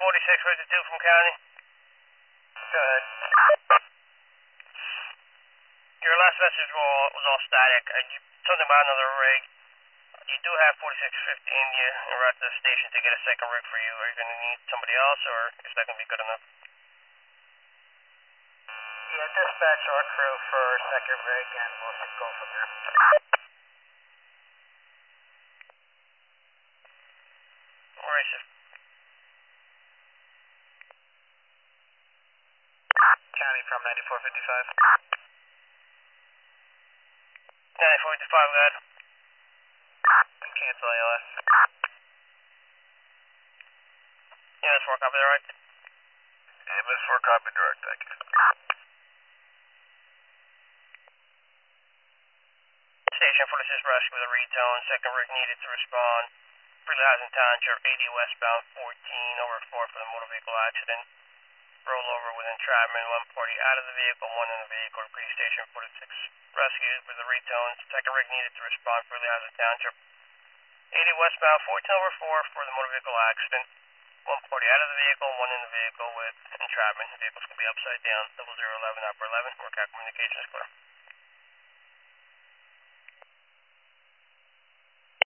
4652 from County. Go ahead. Your last message was all static. You something about another rig. You do have 4650 in you and we're at the station to get a second rig for you. Are you going to need somebody else or is that going to be good enough? Yeah, dispatch our crew for second rig and we'll just go from there. Where is it? County from 9455. 9455, go ahead. Cancel ALS. Yeah, that's 4 copy direct. MS4 copy direct, thank you. Station 46 rescue with a retone. Second rig needed to respond. Freely Housing Township, 80 westbound 14 over 4 for the motor vehicle accident. Rollover with entrapment. 1 party out of the vehicle, 1 in the vehicle. Repeat station 46 rescued with a retone. Second rig needed to respond. Freely Housing Township, 80 westbound 14 over 4 for the motor vehicle accident. 1 party out of the vehicle, 1 in the vehicle with entrapment. The vehicle's going to be upside down. 0011 upper 11. Workout communications clear.